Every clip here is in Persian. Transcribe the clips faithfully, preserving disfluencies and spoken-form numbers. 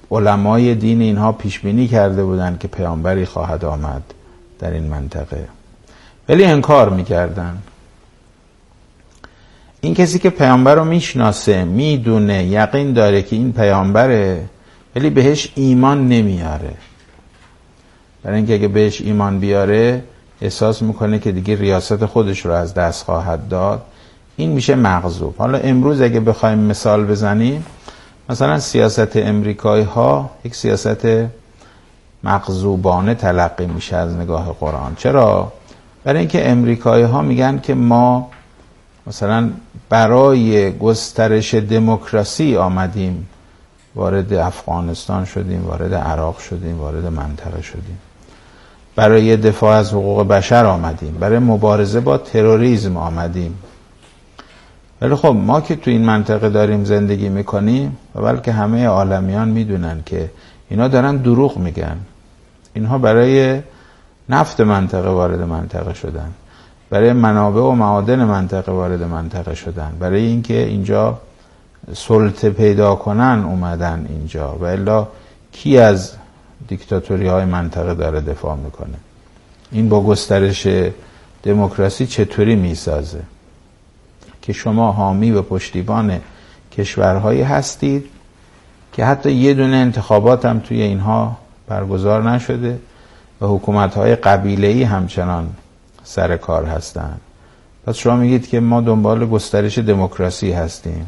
علمای دین اینها پیش بینی کرده بودند که پیامبری خواهد آمد در این منطقه، ولی انکار میکردن. این کسی که پیامبر رو میشناسه، میدونه، یقین داره که این پیامبره، ولی بهش ایمان نمیاره، برای اینکه اگه بهش ایمان بیاره احساس میکنه که دیگه ریاست خودش رو از دست خواهد داد، این میشه مغضوب. حالا امروز اگه بخوایم مثال بزنیم، مثلا سیاست امریکایی ها یک سیاست مغضوبانه تلقی میشه از نگاه قرآن. چرا؟ برای اینکه امریکایی ها میگن که ما مثلا برای گسترش دموکراسی آمدیم، وارد افغانستان شدیم، وارد عراق شدیم، وارد منطقه شدیم، برای دفاع از حقوق بشر آمدیم، برای مبارزه با تروریسم آمدیم. ولی خب ما که تو این منطقه داریم زندگی میکنیم و بلکه همه عالمیان میدونن که اینا دارن دروغ میگن. اینها برای نفت منطقه وارد منطقه شدن، برای منابع و معادن منطقه وارد منطقه شدن، برای اینکه اینجا سلطه پیدا کنن اومدن اینجا، و الا کی از دیکتاتوری های منطقه داره دفاع میکنه؟ این با گسترش دموکراسی چطوری میسازه که شما حامی و پشتیبان کشورهایی هستید که حتی یه دونه انتخابات هم توی اینها برگزار نشده و حکومت‌های قبیله‌ای همچنان سر کار هستن. پس شما میگید که ما دنبال گسترش دموکراسی هستیم.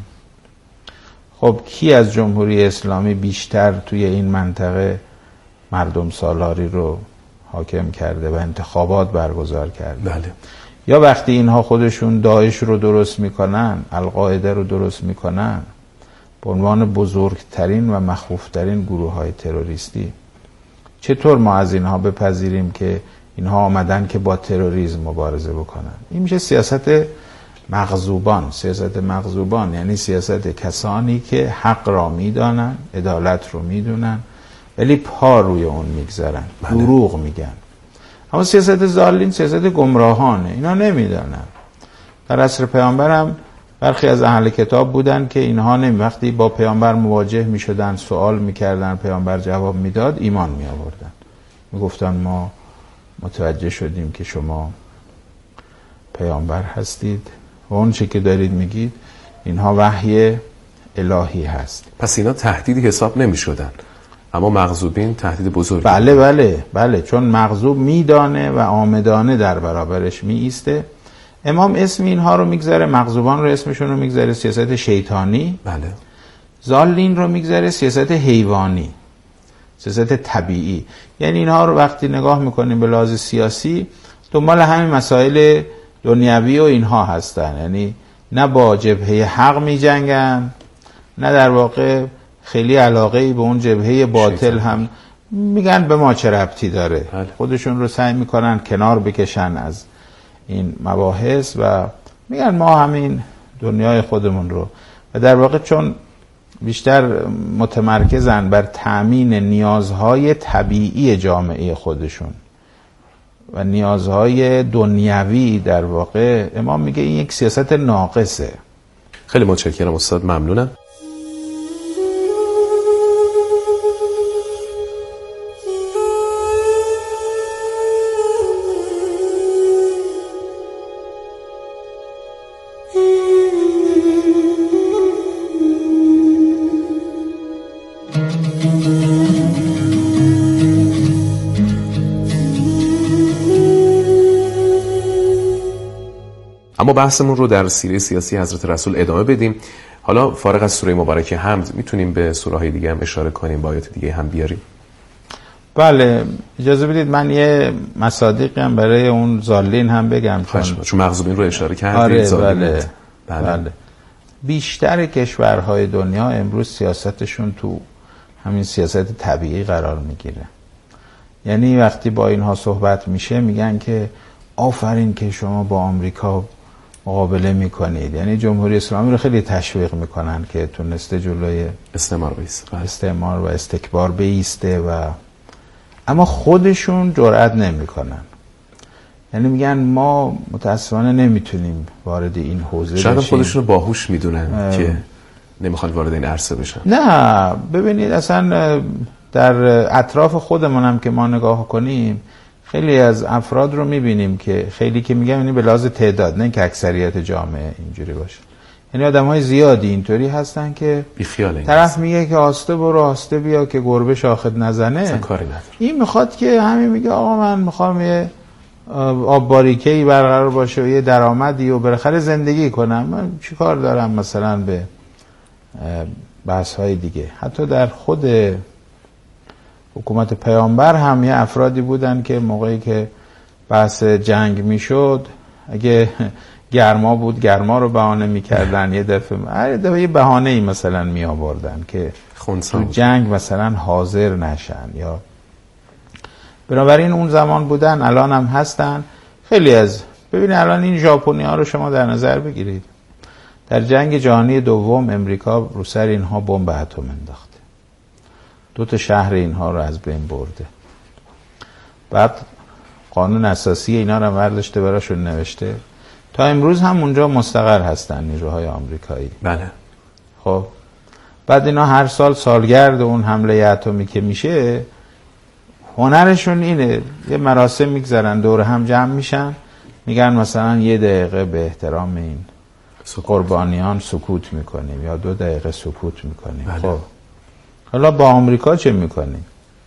خب کی از جمهوری اسلامی بیشتر توی این منطقه مردم سالاری رو حاکم کرده و انتخابات برگزار کرده؟ بله. یا وقتی اینها خودشون داعش رو درست میکنن، القاعده رو درست میکنن به عنوان بزرگترین و مخوفترین گروه های تروریستی، چطور ما از اینها بپذیریم که اینها آمدن که با تروریسم مبارزه بکنن؟ این میشه سیاست مغضوبان. سیاست مغضوبان یعنی سیاست کسانی که حق را میدانن، عدالت رو میدونن، ولی پا روی اون میگذارن، دروغ میگن. اما سیاست ضالین سیاست گمراهانه، اینا نمیدانن. در عصر پیامبر هم برخی از اهل کتاب بودن که اینها نمی وقتی با پیامبر مواجه میشدن، سوال میکردن، پیامبر جواب میداد، ایمان می آوردن، میگفتن ما متوجه شدیم که شما پیامبر هستید و اون چه که دارید میگید اینها وحی الهی هست. پس اینا تهدیدی حساب نمیشدن، اما مغضوبین تهدید بزرگی. بله بله بله، چون مغضوب میدانه و آمدانه در برابرش می ایسته. امام اسم اینها رو میگذاره، مغضوبان رو اسمشون رو میگذاره سیاست شیطانی، بله. ضالین رو میگذاره سیاست حیوانی، سیاست طبیعی. یعنی اینها رو وقتی نگاه میکنیم به لحاظ سیاسی دنبال همین مسائل دنیوی و اینها هستن، یعنی نه با جبهه حق میجنگن، نه در واقع خیلی علاقه ای به اون جبهه باطل هم میگن به ما چه ربطی داره. بله. خودشون رو سعی میکنن کنار بکشن از این مباحث و میگن ما همین دنیای خودمون رو، و در واقع چون بیشتر متمرکزن بر تأمین نیازهای طبیعی جامعه خودشون و نیازهای دنیوی، در واقع امام میگه این یک سیاست ناقصه. خیلی متشکرم استاد، ممنونم. اما بحثمون رو در سیره سیاسی حضرت رسول ادامه بدیم. حالا فارغ از سوره مبارکه حمد میتونیم به سوره های دیگه هم اشاره کنیم، با آیات دیگه هم بیاریم؟ بله، اجازه بدید من یه مصادیقی هم برای اون ضالین هم بگم، چون چون مغضوبین رو اشاره کردید. آره بله. بله. بله. بیشتر کشورهای دنیا امروز سیاستشون تو همین سیاست طبیعی قرار میگیره. یعنی وقتی با اینها صحبت میشه میگن که آفرین که شما با آمریکا مقابله میکنید، یعنی جمهوری اسلامی رو خیلی تشویق میکنن که تونسته جلوی استعمار بیسته استعمار و استکبار بیسته، و اما خودشون جرئت نمیکنن. یعنی میگن ما متاسفانه نمیتونیم وارد این حوزه بشیم. شاید خودشون رو باهوش میدونن که نمیخوان وارد این عرصه بشن؟ نه ببینید اصلا در اطراف خودمون هم که ما نگاه کنیم خیلی از افراد رو میبینیم که خیلی که میگم یعنی به لحاظ تعداد، نه که اکثریت جامعه اینجوری باشه، یعنی آدم‌های زیادی اینطوری هستن که بیخیال طرف میگه که آسته برو آسته بیا که گربه شاخت نزنه، کاری نداره. این میخواد که همین میگه آقا من میخوام یه آب باریکه‌ای برقرار باشه و یه درآمدی و بالاخره زندگی کنم، من چیکار دارم مثلا به بحث‌های دیگه. حتی در خود حکومت پیامبر هم یه افرادی بودن که موقعی که بحث جنگ میشد اگه گرما بود گرما رو بهانه میکردن، یه دفعه هر دفعه یه بهانه‌ای مثلا می آوردن که تو جنگ مثلا حاضر نشن. یا بنابراین اون زمان بودن، الان هم هستن. خیلی از ببینید الان این ژاپنی‌ها رو شما در نظر بگیرید، در جنگ جهانی دوم امریکا رو سر اینها بمب اتم انداخته، دو تا شهر اینها رو از بین برده، بعد قانون اساسی اینا رو برداشته براشون نوشته، تا امروز هم اونجا مستقر هستن نیروهای آمریکایی. بله. خب بعد اینا هر سال سالگرد اون حمله اتمی که میشه، هنرشون اینه یه مراسم میگذارن، دور هم جمع میشن، میگن مثلا یه دقیقه به احترام این قربانیان سکوت میکنیم یا دو دقیقه سکوت میکنیم. بله. خب حالا با آمریکا چه میکنیم؟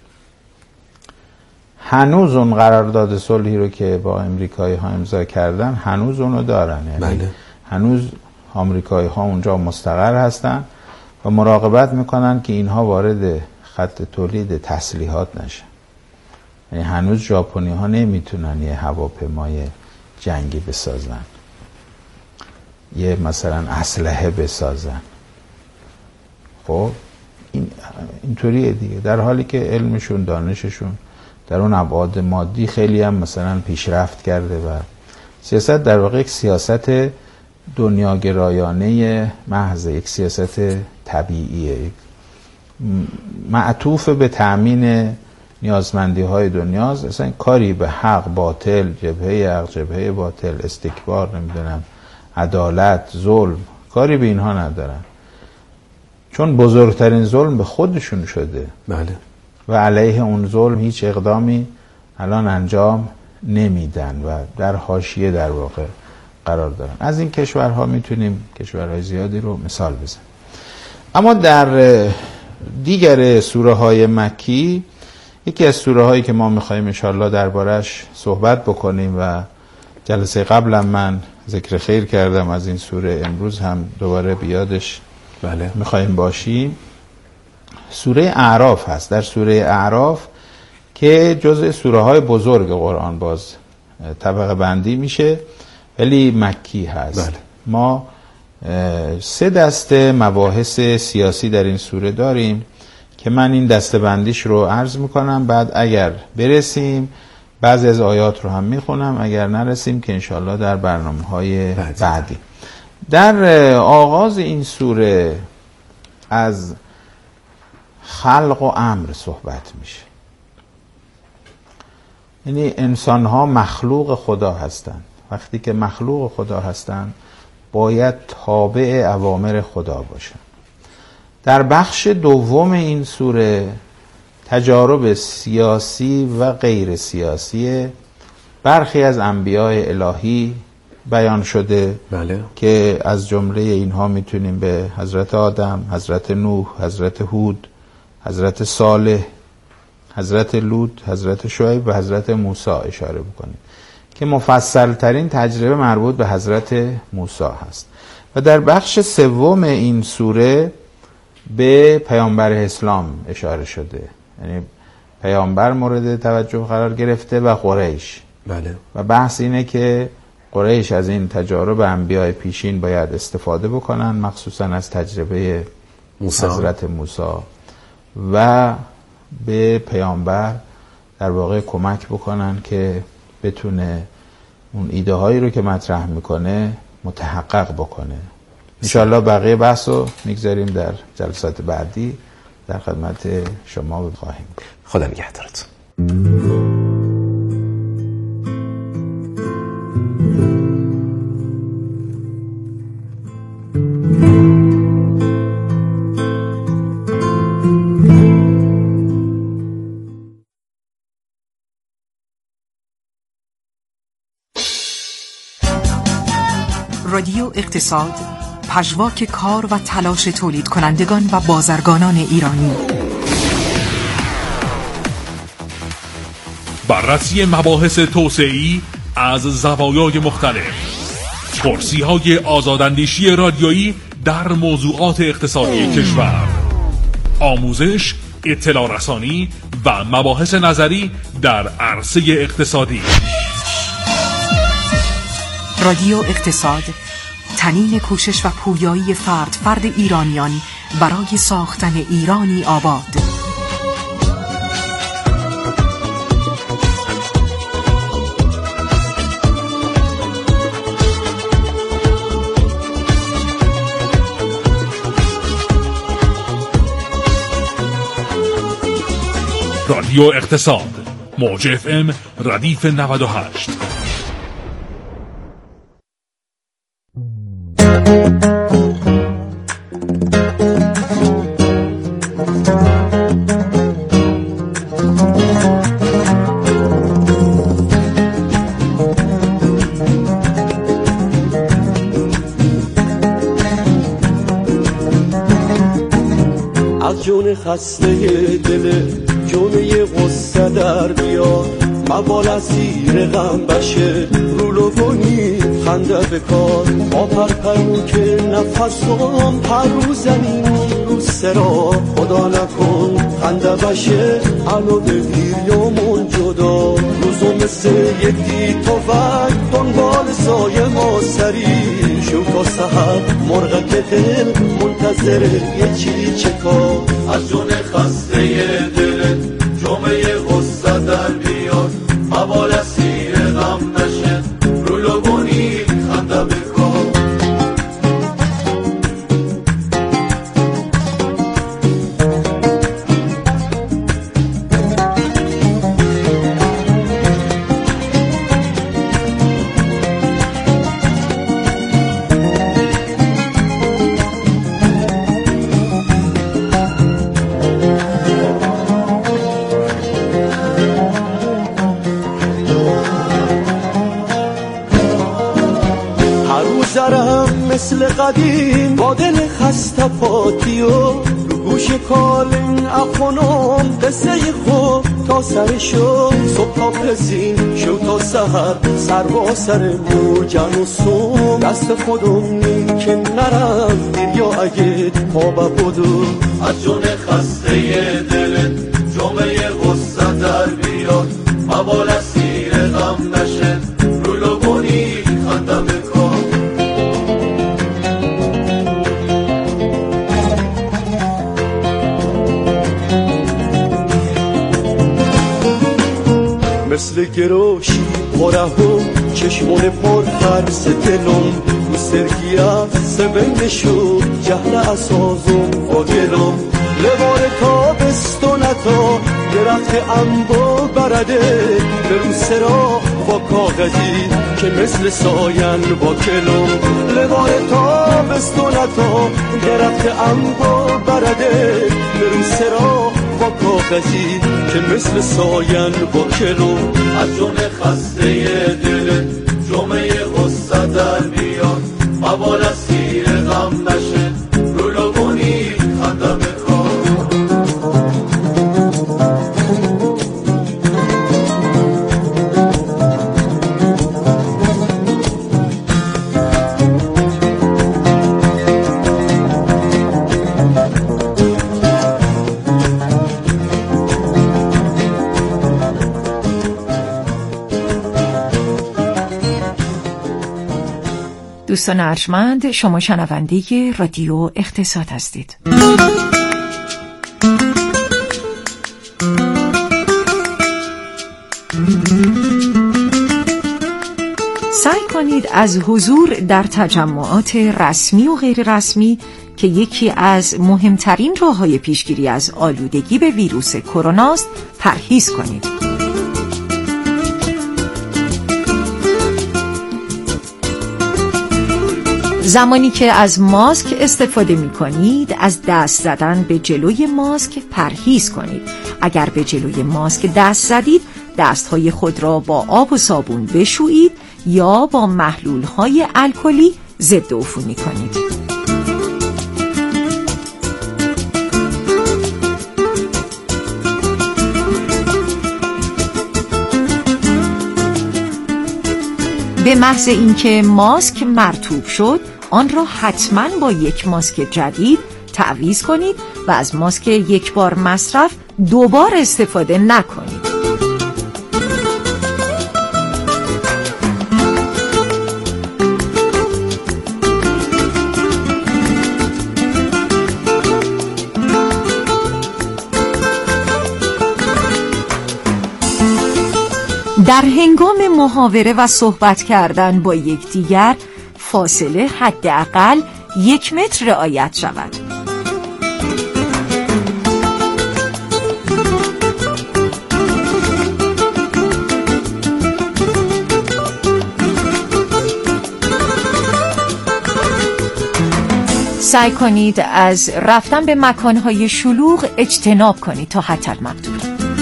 هنوز اون قرارداد صلحی رو که با آمریکایی ها امضا کردن هنوز اونو دارن، یعنی بله. هنوز آمریکایی ها اونجا مستقر هستن و مراقبت میکنن که اینها وارد خط تولید تسلیحات نشن. یعنی هنوز ژاپنی ها نمیتونن یه هواپیمای جنگی بسازن، یه مثلا اسلحه بسازن. خب این اینطوریه دیگه، در حالی که علمشون دانششون در اون ابعاد مادی خیلی هم مثلا پیشرفت کرده و سیاست در واقع یک سیاست دنیاگرایانه محض، یک سیاست طبیعیه، معطوف به تأمین نیازمندی های دنیاست. اصلا کاری به حق باطل، جبهه حق جبهه باطل، استکبار، نمیدونم عدالت، ظلم، کاری به اینها ندارن، چون بزرگترین ظلم به خودشون شده. بله. و علیه اون ظلم هیچ اقدامی الان انجام نمیدن و در حاشیه در واقع قرار دارن. از این کشورها میتونیم کشورهای زیادی رو مثال بزنیم. اما در دیگر سوره های مکی، یکی از سوره هایی که ما میخواییم انشاءالله دربارش صحبت بکنیم و جلسه قبلم من ذکر خیر کردم از این سوره، امروز هم دوباره بیادش بله. میخواییم باشیم، سوره اعراف هست. در سوره اعراف که جزء سوره های بزرگ قرآن باز طبقه بندی میشه ولی مکی هست. بله. ما سه دسته مباحث سیاسی در این سوره داریم که من این دسته بندیش رو عرض میکنم، بعد اگر برسیم بعضی از آیات رو هم میخونم، اگر نرسیم که انشاءالله در برنامه های بعدی. در آغاز این سوره از خلق و امر صحبت میشه، یعنی انسان ها مخلوق خدا هستند. وقتی که مخلوق خدا هستند باید تابع اوامر خدا باشن. در بخش دوم این سوره تجارب سیاسی و غیر سیاسی برخی از انبیاء الهی بیان شده. بله. که از جمله اینها میتونیم به حضرت آدم، حضرت نوح، حضرت هود، حضرت صالح، حضرت لوط، حضرت شعیب و حضرت موسی اشاره بکنیم که مفصل ترین تجربه مربوط به حضرت موسی هست. و در بخش سوم این سوره به پیامبر اسلام اشاره شده، یعنی پیامبر مورد توجه قرار گرفته و قریش. بله. و بحث اینه که قریش از این تجارب انبیاء پیشین باید استفاده بکنن، مخصوصا از تجربه موسی. حضرت موسی، و به پیامبر در واقع کمک بکنن که بتونه اون ایده هایی رو که مطرح میکنه متحقق بکنه. انشاءالله بقیه بحث رو میگذاریم در جلسات بعدی، در خدمت شما خواهیم. خدا نگهدارت. رادیو اقتصاد، پژواک کار و تلاش تولید کنندگان و بازرگانان ایرانی. بررسی مباحث توسعه‌ای از زوایای مختلف، پرسی‌های آزاداندیشی رادیویی در موضوعات اقتصادی کشور، آموزش، اطلاع رسانی و مباحث نظری در عرصه اقتصادی. رادیو اقتصاد، تنین کوشش و پویایی فرد فرد ایرانیان برای ساختن ایرانی آباد. رادیو اقتصاد، موج اف ام ردیف نود و هشت. از جون خسته دل جونه غصه در بیار، مبال از زیر غم بشه رولو گونی خنده بکار. با پرپرو که نفسم پرو زمین رو سرا، خدا نکن خنده بشه الو بگیریمون جدا. روزو مثل یک دیتوک دنبال سایه ما سری شو تا سحر مرغک دل منتظر یه چی چکا. از جون خسته دل جمعه غصه در بیاد، مبال اسیر غم نشه رولو گونی خنده بکن. مثل قدیم با دل خسته پاتی و رو گوش کالین اخونم قصه خوب تا سر شو. صبح تا پزین شو تا سهر سر با سر موجن و سوم. دست خودم نیم که نرم دیر یا اگه پا بودو. از جون خسته دلت جمعه غصه در بیاد، مبال اسیر غم نشه رولو گونی خنده بکن. مثل گروشی پرهو چشمون پر خرس دلم، رو سرگیه سبن شو جهل اسازم و گلم. لبار تابستونتا درخت انبو برده به رو سرا با کاغذی که مثل ساین با کلم. لبار تابستونتا درخت انبو برده به رو سرا با کاغذی که مثل ساین با کلو. از جون خسته دل جمعه غصه در بیاد، مبال اسیر غم نشه رولو گونی خنده بکن. دوستان ارجمند، شما شنونده رادیو اقتصاد هستید. سعی کنید از حضور در تجمعات رسمی و غیر رسمی که یکی از مهمترین راه‌های پیشگیری از آلودگی به ویروس کرونا است پرهیز کنید. زمانی که از ماسک استفاده می کنید از دست زدن به جلوی ماسک پرهیز کنید. اگر به جلوی ماسک دست زدید دستهای خود را با آب و صابون بشویید یا با محلول‌های الکلی ضد عفونی کنید. به محض اینکه ماسک مرطوب شد، آن را حتما با یک ماسک جدید تعویض کنید و از ماسک یک بار مصرف دوبار استفاده نکنید. در هنگام محاوره و صحبت کردن با یکدیگر فاصله حداقل یک متر رعایت شود. سعی کنید از رفتن به مکانهای شلوغ اجتناب کنید تا حتی المقدور.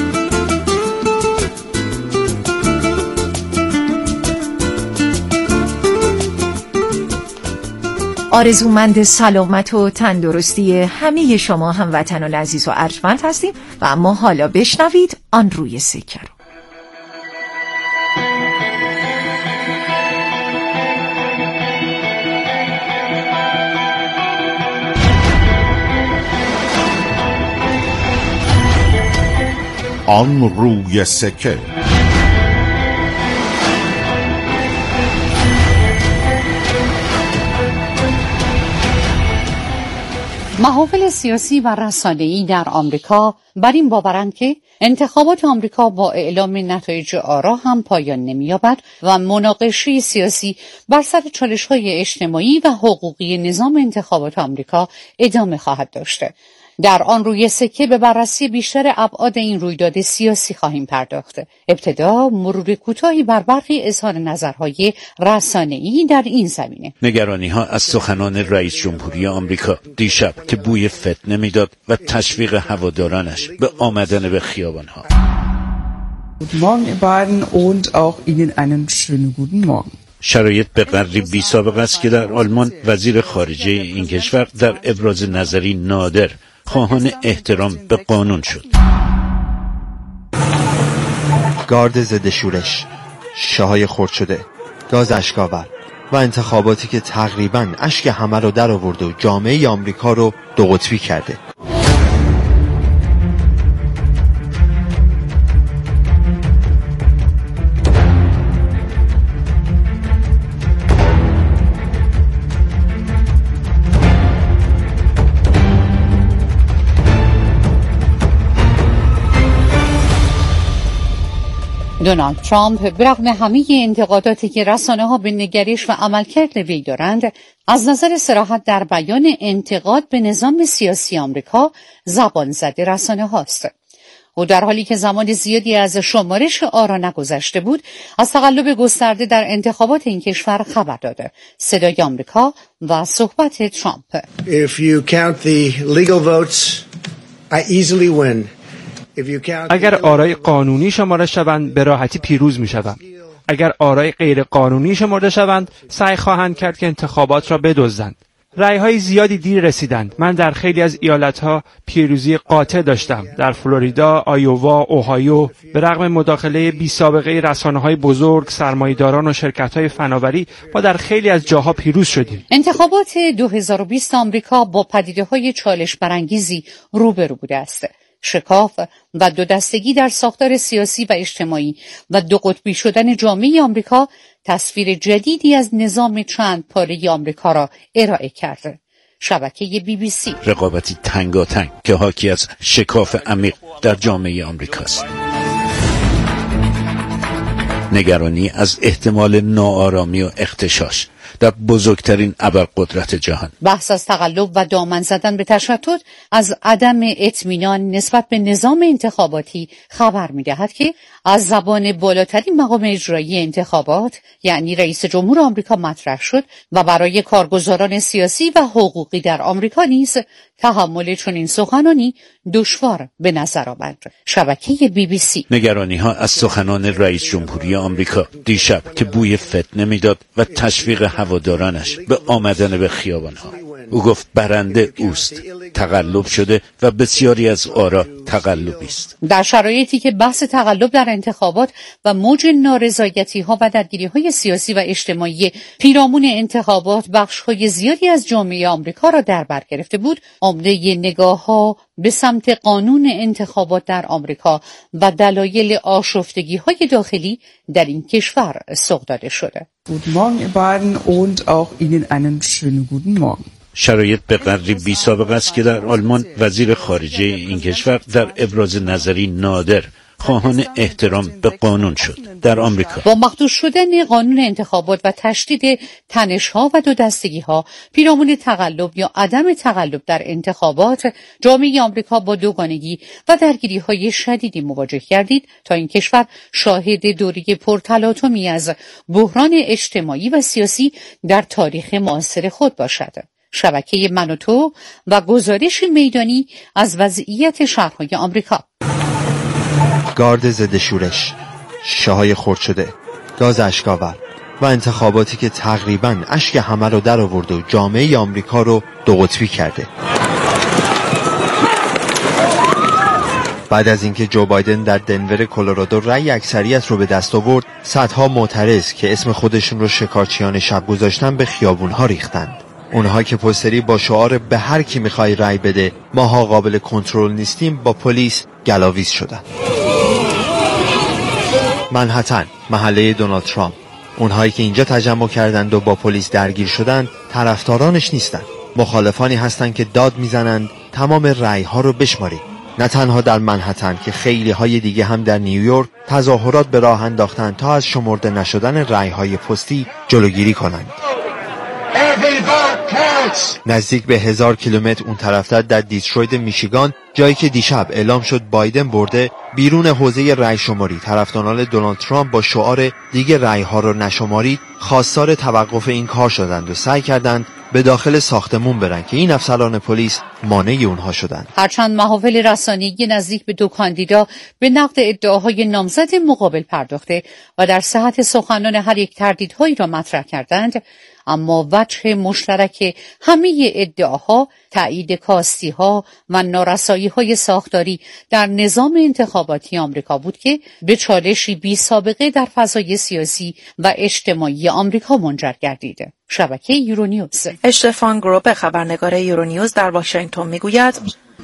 آرزومند سلامت و تندرستی همه شما هموطنان عزیز و ارجمند هستیم و اما حالا بشنوید آن روی سکه رو. آن روی سکه. محافل سیاسی و رسانه‌ای در آمریکا بر این باورند که انتخابات آمریکا با اعلام نتایج آرا هم پایان نمی‌یابد و مناقشه سیاسی بر سر چالش‌های اجتماعی و حقوقی نظام انتخابات آمریکا ادامه خواهد داشت. در آن روی سکه به بررسی بیشتر ابعاد این رویداد سیاسی خواهیم پرداخت. ابتدا مرور کوتاهی بر برخی اظهار نظرهای رسانه‌ای در این زمینه. نگرانی‌ها از سخنان رئیس جمهوری آمریکا دیشب که بوی فتنه میداد و تشویق هوادارانش به آمدن به خیابان‌ها. Guten Morgen, ihr beiden, und auch Ihnen einen schönen guten Morgen. شرایط به قدری بی سابقه است که در آلمان وزیر خارجه این کشور در ابراز نظری نادر خواهان احترام به قانون شد. گارد ضد شورش، شیشه‌های خرد شده، گاز اشک‌آور و انتخاباتی که تقریباً اشک همه رو در آورده و جامعه آمریکا رو دو قطبی کرده. دونالد ترامپ برغم همه انتقاداتی که رسانه‌ها به نگرش و عملکرد وی دارند، از نظر صراحت در بیان انتقاد به نظام سیاسی آمریکا زبان زده رسانه‌هاست. او در حالی که زمان زیادی از شمارش آرا نگذشته بود، از تقلب گسترده در انتخابات این کشور خبر داده. صدای آمریکا و صحبت ترامپ. If you count the legal votes, I easily win. اگر آرای قانونی شمرده شوند به راحتی پیروز می شوند. اگر آرای غیر قانونی شمرده شوند سعی خواهند کرد که انتخابات را بدزدند. رأی‌های زیادی دیر رسیدند. من در خیلی از ایالت‌ها پیروزی قاطع داشتم. در فلوریدا، آیووا، اوهایو، به رغم مداخله بی سابقه رسانه‌های بزرگ، سرمایه‌داران و شرکت‌های فناوری، ما در خیلی از جاها پیروز شدیم. انتخابات دو هزار و بیست آمریکا با پدیده‌های چالش برانگیزی روبرو بوده است. شکاف و دو دستگی در ساختار سیاسی و اجتماعی و دو قطبی شدن جامعه آمریکا تصویر جدیدی از نظام چند پاره آمریکا را ارائه کرده. شبکه بی بی سی. رقابتی تنگاتنگ که حاکی از شکاف عمیق در جامعه آمریکاست. نگرانی از احتمال ناآرامی و اغتشاش در بزرگترین ابرقدرت جهان. بحث از تقلب و دامن زدن به تشتت از عدم اطمینان نسبت به نظام انتخاباتی خبر می‌دهد که از زبان بالاترین مقام اجرایی انتخابات یعنی رئیس جمهور آمریکا مطرح شد و برای کارگزاران سیاسی و حقوقی در آمریکا نیز تحمل چنین سخنانی دشوار به نظر آمد. شبکه بی بی سی. نگرانی‌ها از سخنان رئیس جمهوری آمریکا دیشب که بوی فتنه میداد و تشویق هوا هوادارانش به آمدن به خیابانها. او گفت برنده اوست، تقلب شده و بسیاری از آرا تقلبی است. در شرایطی که بحث تقلب در انتخابات و موج نارضایتی ها و درگیری های سیاسی و اجتماعی پیرامون انتخابات بخش های زیادی از جامعه آمریکا را در بر گرفته بود، عمده نگاه ها به سمت قانون انتخابات در آمریکا و دلایل آشفتگی های داخلی در این کشور سوق داده شده. Guten Morgen, ihr beiden, und auch Ihnen einen schönen guten Morgen. شرایط به قدری بی سابقه است که در آلمان وزیر خارجه این کشور در ابراز نظری نادر خواهان احترام به قانون شد. در آمریکا با مخدوش شدن قانون انتخابات و تشدید تنش‌ها و دو دستگی‌ها پیرامون تقلب یا عدم تقلب در انتخابات، جامعه آمریکا با دوگانگی و درگیری‌های شدیدی مواجه گردید تا این کشور شاهد دوره پرتلاطمی از بحران اجتماعی و سیاسی در تاریخ معاصر خود باشد. شبکه من و تو و گزارش میدانی از وضعیت شهرهای آمریکا. گارد ضد شورش، شاهای خرد شده، گاز اشک‌آور و انتخاباتی که تقریباً اشک همه رو در آورد و جامعه آمریکا رو دو قطبی کرده. بعد از اینکه جو بایدن در دنور کلرادو رأی اکثریت رو به دست آورد، صدها معترض که اسم خودشون رو شکارچیان شب گذاشتن به خیابون‌ها ریختند. اونها که پوستری با شعار به هر کی میخوای رأی بده، ماها قابل کنترل نیستیم، با پلیس گلاویز شدن. منهتن، محله دونالد ترامپ. اونهایی که اینجا تجمع کردند و با پلیس درگیر شدند، طرفدارانش نیستند. مخالفانی هستند که داد میزنند تمام رأی‌ها رو بشمارید. نه تنها در منهتن که خیلی های دیگه هم در نیویورک تظاهرات به راه انداختند تا از شمرده نشدن رأی‌های پستی جلوگیری کنند. نزدیک به هزار کیلومتر اون طرفتر در دیترویت میشیگان، جایی که دیشب اعلام شد بایدن برده، بیرون حوزه رأی شماری طرفداران دونالد ترامپ با شعار دیگه رأی‌ها رو نشمارید خواستار توقف این کار شدند و سعی کردند به داخل ساختمون برن که این افسران پلیس مانع اونها شدند. هرچند محافل رسانه‌ای نزدیک به دو کاندیدا به نقد ادعاهای نامزد مقابل پرداخته و در صحت سخنان هر یک تردیدهایی را مطرح کردند، اما وجه مشترک همه ادعاها تایید کاستی‌ها و نارسایی‌های ساختاری در نظام انتخاباتی آمریکا بود که به چالشی بی سابقه در فضای سیاسی و اجتماعی آمریکا منجر گردید. شبکه یورونیوز. اشتفان گروب خبرنگار یورونیوز در واشنگتن میگوید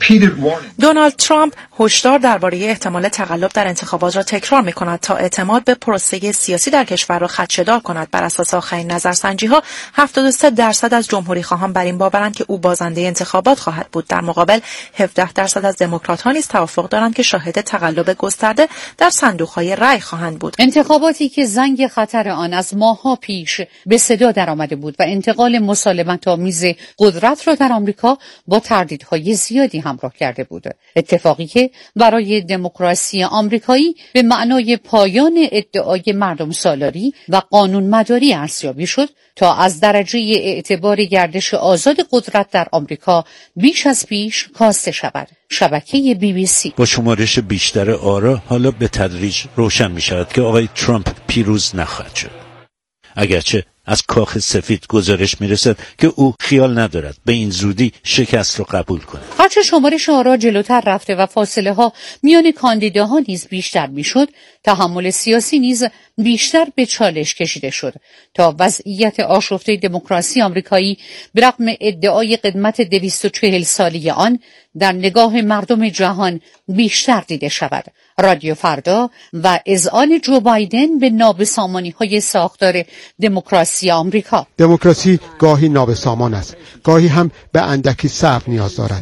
دونالد ترامپ هشدار درباره احتمال تقلب در انتخابات را تکرار می‌کند تا اعتماد به پروسه سیاسی در کشور را خدشه‌دار کند. بر اساس آخرین نظرسنجی‌ها هفتاد و سه درصد از جمهوری‌خواهان بر این باورند که او بازنده انتخابات خواهد بود. در مقابل هفده درصد از دموکرات‌ها نیز توافق دارند که شاهد تقلب گسترده در صندوق‌های رأی خواهند بود. انتخاباتی که زنگ خطر آن از ماه‌ها پیش به صدا درآمده بود و انتقال مسالمت‌آمیز قدرت را در آمریکا با تردیدهای زیادی همراه کرده بود. اتفاقی که برای دموکراسی آمریکایی به معنای پایان ادعای مردم سالاری و قانون مداری ارزیابی شد تا از درجه اعتبار گردش آزاد قدرت در آمریکا بیش از پیش کاسته شود. شبکه بی بی سی. با شمارش بیشتر آرا حالا به تدریج روشن می شود که آقای ترامپ پیروز نخواهد شد، اگرچه از کاخ سفید گزارش میرسد که او خیال ندارد به این زودی شکست را قبول کند. هرچه شمارش آرا جلوتر رفته و فاصله ها میان کاندیداها نیز بیشتر میشد، تحمل سیاسی نیز بیشتر به چالش کشیده شد تا وضعیت آشفته دموکراسی آمریکایی به رغم ادعای قدمت دویست و چهل سالی آن در نگاه مردم جهان بیشتر دیده شود. رادیو فردا و اذعان جو بایدن به نابسامانی‌های ساختار دموکراسی آمریکا. دموکراسی گاهی نابسامان است، گاهی هم به اندکی صبر نیاز دارد.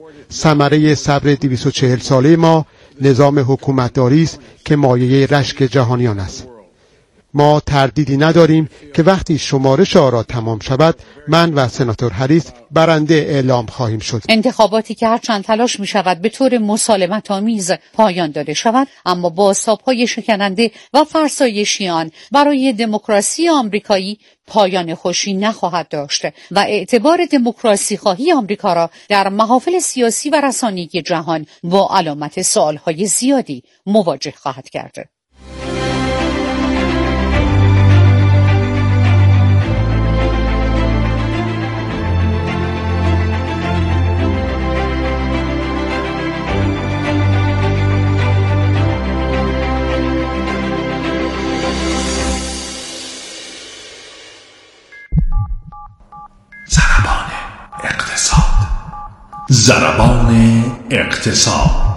ثمره صبر دویست و چهل ساله ما نظام حکومتداری است که مایه رشک جهانیان است. ما تردیدی نداریم که وقتی شمارش آرا تمام شود، من و سناتور هریس برنده اعلام خواهیم شد. انتخاباتی که هرچند تلاش می شود به طور مسالمت آمیز پایان داده شود، اما بازتاب‌های شکننده و فرسایشی آن برای دموکراسی آمریکایی پایان خوشی نخواهد داشت و اعتبار دموکراسی خواهی آمریکا را در محافل سیاسی و رسانه‌ای جهان با علامت سوال‌های زیادی مواجه خواهد کرد. ضربان اقتصاد.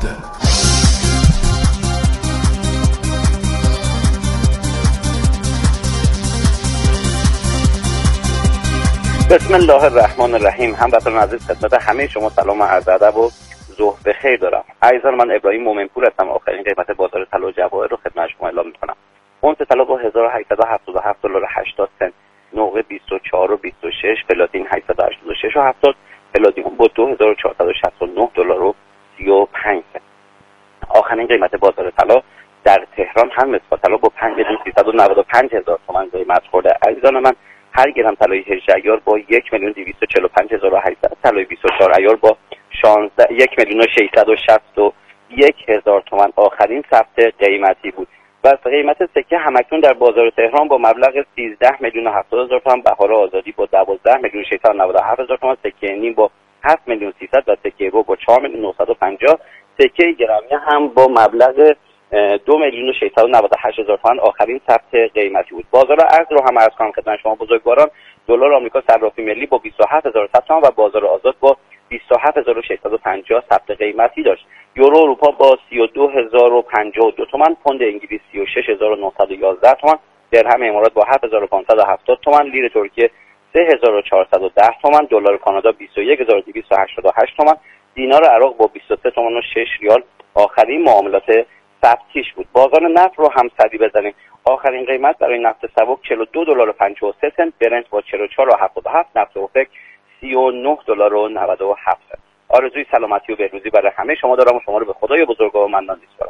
بسم الله الرحمن الرحیم. هموطنان عزیز، خدمت همه شما سلام و عرض ادب و ظهر بخیر دارم. عزیزان من ابراهیم مومنپور هستم. آخرین قیمت بازار طلا و جواهر رو خدمت شما اعلام می‌کنم. اونس طلا با هزار و هشتصد و هفتاد و هفت دلار و هشتاد سنت، نقره بیست و چهار و بیست و شش، پلاتین هشتصد و هشتاد و شش و هفتاد، پلاتینیوم با دو هزار و چهارصد و شصت و نه دلار و سی و پنج سنت. آخرین قیمت بازار طلا در تهران هم مصفا طلا با پنج میلیون سیصد و نود و پنج هزار تومان قیمت خورده. عزیزان من، هر گرم طلای هجده ایار با یک میلیون دویست و چهل و پنج هزار و هشتصد، طلای بیست و چهار ایار با شانزده یک میلیون و ششصد و شصت و یک هزار تومان آخرین ثبت قیمتی بود. و قیمت سکه همکنون در بازار تهران با مبلغ سیزده میلیون و هفتاد هزار تومان، بهار آزادی با دوازده میلیون و ششصد و نود و هفت هزار تومان، سکه نیم با هفت میلیون و سیصد و سکه رو با چهار میلیون و نهصد و پنجاه، سکه گرمی هم با مبلغ دو میلیون و ششصد و نود و هشت هزار تومان آخرین ثبت قیمتی بود. بازار ارز رو هم عرض کنم خدمت شما بزرگواران. دلار آمریکا صرافی ملی با بیست و هفت هزار و صد تومان و بازار آزاد با بیست و هفت هزار و ششصد و پنجاه ثبت قیمتی داشت. یورو اروپا با سی و دو هزار و پنجاه و دو تومان، پوند انگلیس سی و شش هزار و نهصد و یازده تومان، درهم امارات با هفت هزار و پانصد و هفتاد تومان، لیر ترکیه سه هزار و چهارصد و ده تومان، دلار کانادا بیست و یک هزار و دویست و هشتاد و هشت تومان، دینار عراق با بیست و سه تومان و شش ریال آخرین معاملات ثبتیش بود. بازار نفت رو هم سری بزنیم. آخرین قیمت برای نفت سبک چهل و دو دلار و پنجاه و سه سنت، برنت با چهل و چهار و هفتاد و هفت، نفت اوپک سی و نه دلار و نود و هفت سنت. آرزوی سلامتی و بهروزی برای همه شما دارم و شما رو به خدای بزرگوار و منان می‌سپارم.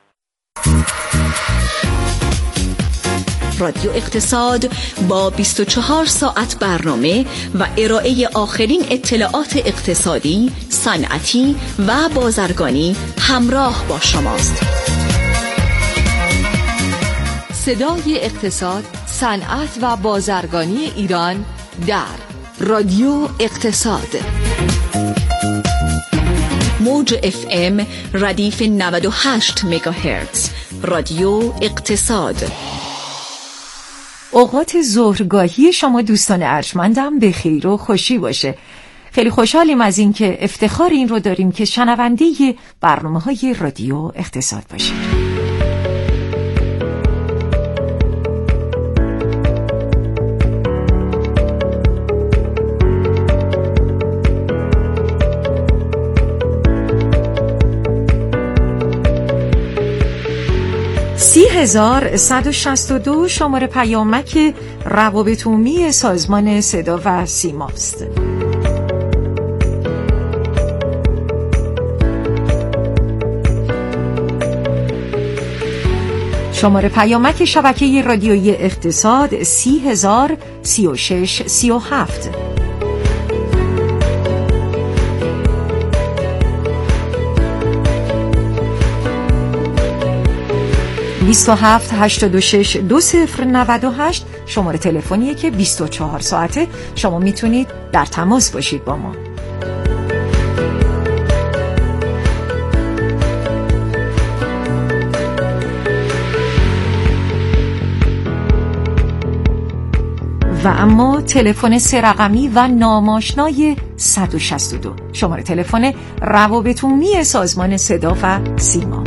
رادیو اقتصاد با بیست و چهار ساعت برنامه و ارائه آخرین اطلاعات اقتصادی، صنعتی و بازرگانی همراه با شماست. صدای اقتصاد، صنعت و بازرگانی ایران در رادیو اقتصاد. موج اف ام ردیف نود و هشت مگاهرتز. رادیو اقتصاد. اوقات ظهرگاهی شما دوستان ارجمندم به خیر و خوشی باشه. خیلی خوشحالیم از این که افتخار این رو داریم که شنونده برنامه‌های رادیو اقتصاد باشیم. سی هزار صد و شصت و دو شماره پیامک روابط عمومی سازمان صدا و سیماست. شماره پیامک شبکه رادیویی اقتصاد سی هزار سی و شش سی و هفت. بیست و هفت هشتاد و شش دو صفر نود و هشت شماره تلفنیه که بیست و چهار ساعته شما میتونید در تماس باشید با ما. و اما تلفن سه رقمی و ناماشنای صد و شصت و دو شماره تلفن روابط عمومی سازمان صدا و سیما.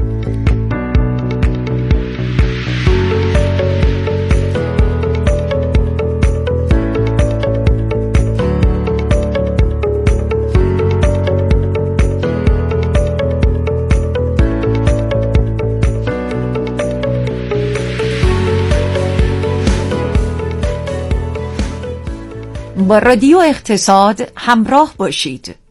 با رادیو اقتصاد همراه باشید.